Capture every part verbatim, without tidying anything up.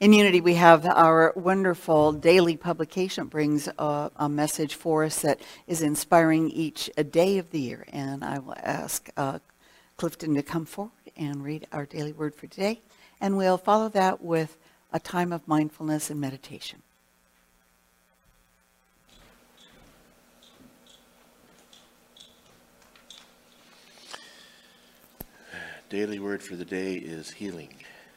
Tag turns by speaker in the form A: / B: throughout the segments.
A: In Unity, we have our wonderful daily publication brings a, a message for us that is inspiring each a day of the year. And I will ask uh, Clifton to come forward and read our daily word for today. And we'll follow that with a time of mindfulness and meditation.
B: Daily word for the day is healing.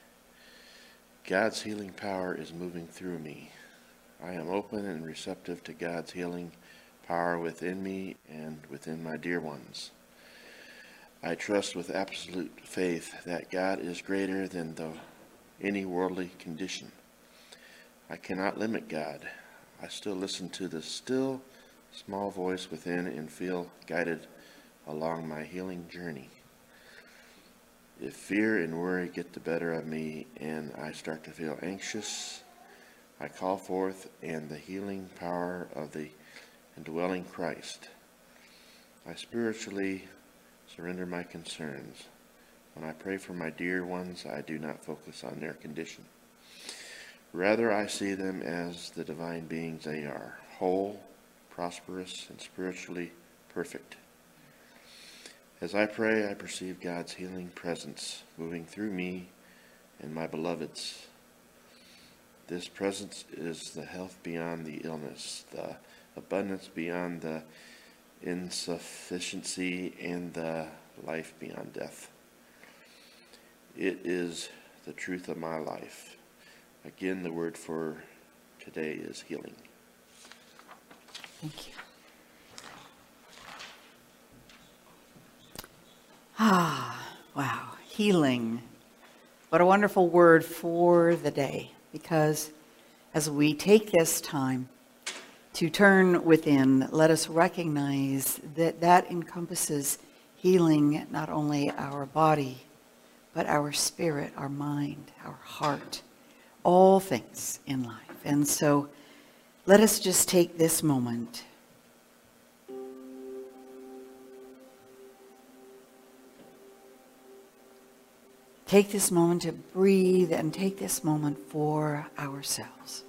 B: God's healing power is moving through me. I am open and receptive to God's healing power within me and within my dear ones. I trust with absolute faith that God is greater than the, any worldly condition. I cannot limit God. I still listen to the still, small voice within and feel guided along my healing journey. If fear and worry get the better of me and I start to feel anxious, I call forth and the healing power of the indwelling Christ. I spiritually surrender my concerns. When I pray for my dear ones, I do not focus on their condition. Rather, I see them as the divine beings they are, whole, prosperous, and spiritually perfect. As I pray, I perceive God's healing presence moving through me and my beloveds. This presence is the health beyond the illness, the abundance beyond the insufficiency, and the life beyond death. It is the truth of my life. Again, the word for today is healing.
A: Thank you. Ah, wow, healing. What a wonderful word for the day, because as we take this time to turn within, let us recognize that that encompasses healing not only our body, but our spirit, our mind, our heart, all things in life. And so let us just take this moment Take this moment to breathe and take this moment for ourselves.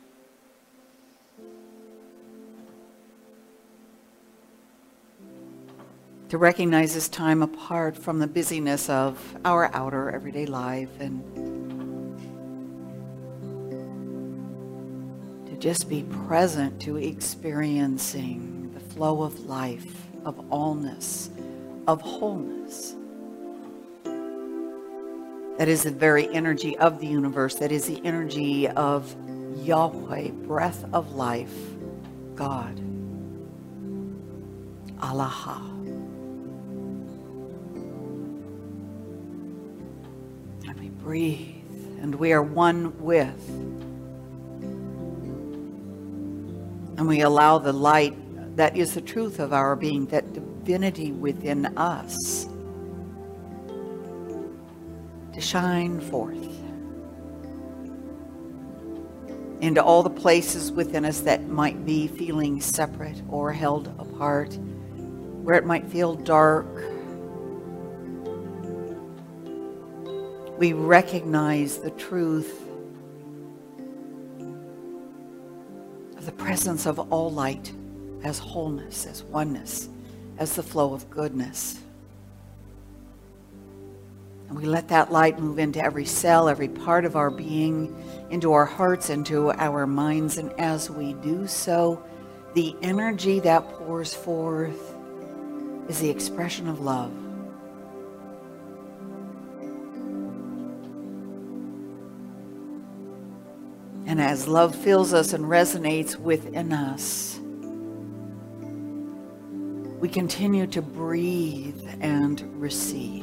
A: To recognize this time apart from the busyness of our outer everyday life and to just be present to experiencing the flow of life, of allness, of wholeness. That is the very energy of the universe. That is the energy of Yahweh, breath of life, God, Allah. And we breathe, and we are one with. And we allow the light that is the truth of our being, that divinity within us, to shine forth into all the places within us that might be feeling separate or held apart, where it might feel dark. We recognize the truth of the presence of all light as wholeness, as oneness, as the flow of goodness. And we let that light move into every cell, every part of our being, into our hearts, into our minds. And as we do so, the energy that pours forth is the expression of love. And as love fills us and resonates within us, we continue to breathe and receive.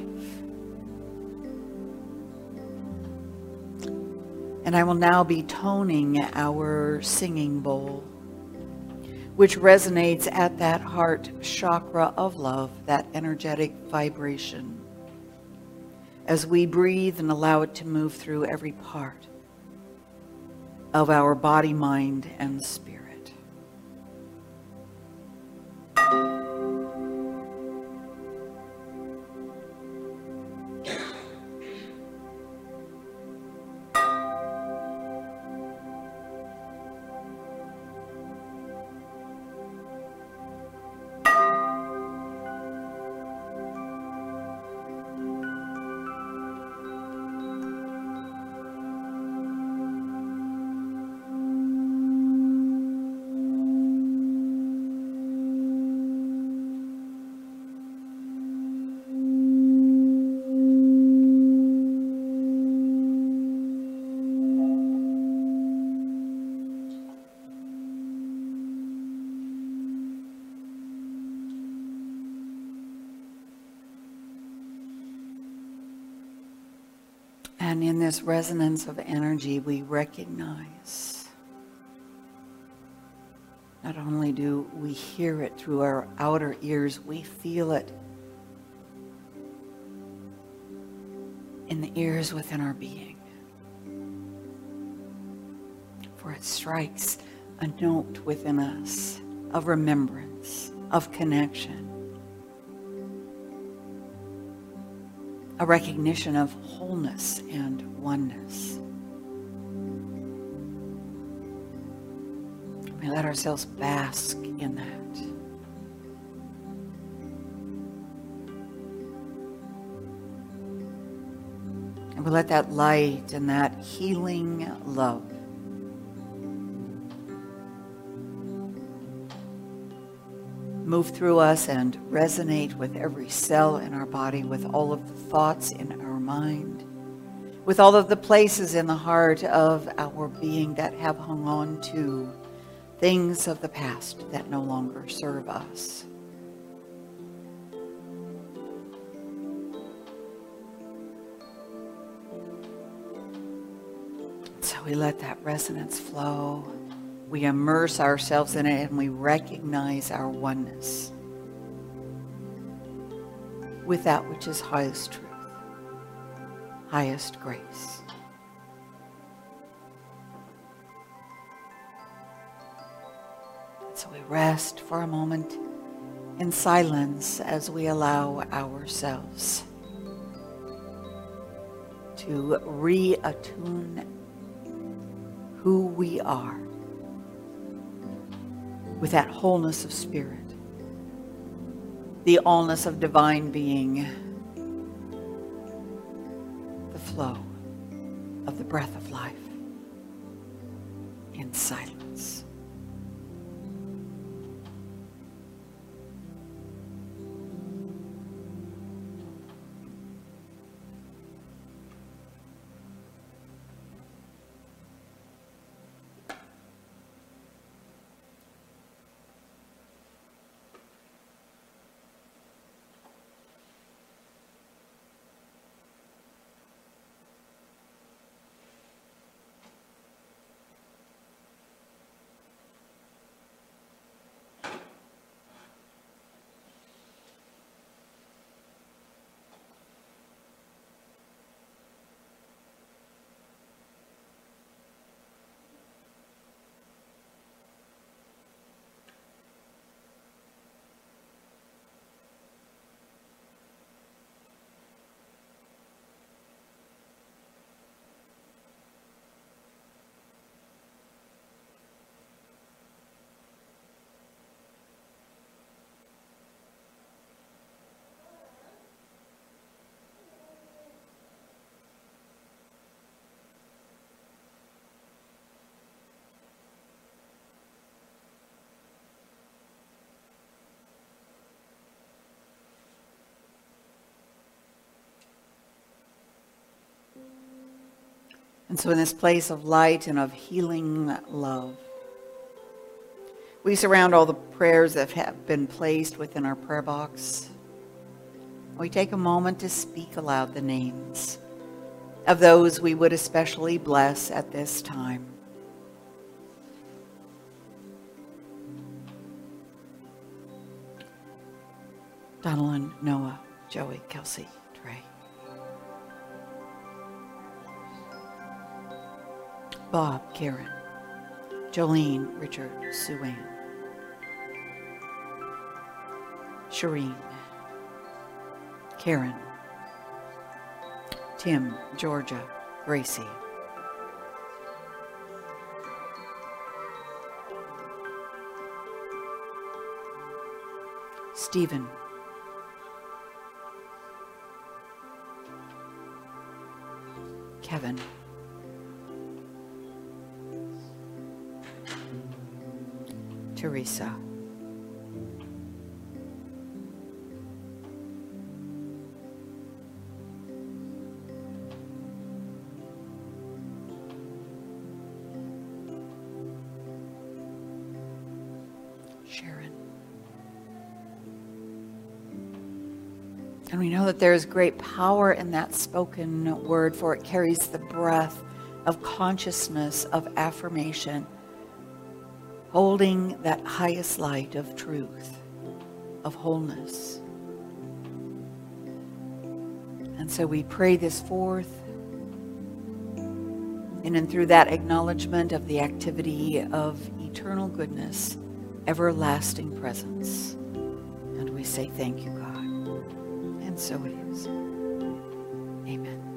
A: And I will now be toning our singing bowl, which resonates at that heart chakra of love, that energetic vibration, as we breathe and allow it to move through every part of our body, mind, and spirit. And in this resonance of energy, we recognize, not only do we hear it through our outer ears, we feel it in the ears within our being. For it strikes a note within us of remembrance, of connection, a recognition of wholeness and oneness. We let ourselves bask in that. And we let that light and that healing love move through us and resonate with every cell in our body, with all of the thoughts in our mind, with all of the places in the heart of our being that have hung on to things of the past that no longer serve us. So we let that resonance flow. We immerse ourselves in it and we recognize our oneness with that which is highest truth, highest grace. So we rest for a moment in silence as we allow ourselves to reattune who we are with that wholeness of spirit, the allness of divine being, the flow of the breath of life in silence. And so in this place of light and of healing love, we surround all the prayers that have been placed within our prayer box. We take a moment to speak aloud the names of those we would especially bless at this time. Donalyn, Noah, Joey, Kelsey, Trey. Bob, Karen, Jolene, Richard, Sue Ann, Shireen, Karen, Tim, Georgia, Gracie, Stephen, Kevin, Teresa, Sharon, And we know that there is great power in that spoken word, for it carries the breath of consciousness, of affirmation, holding that highest light of truth, of wholeness. And so we pray this forth, in and through that acknowledgement of the activity of eternal goodness, everlasting presence. And we say thank you, God. And so it is. Amen.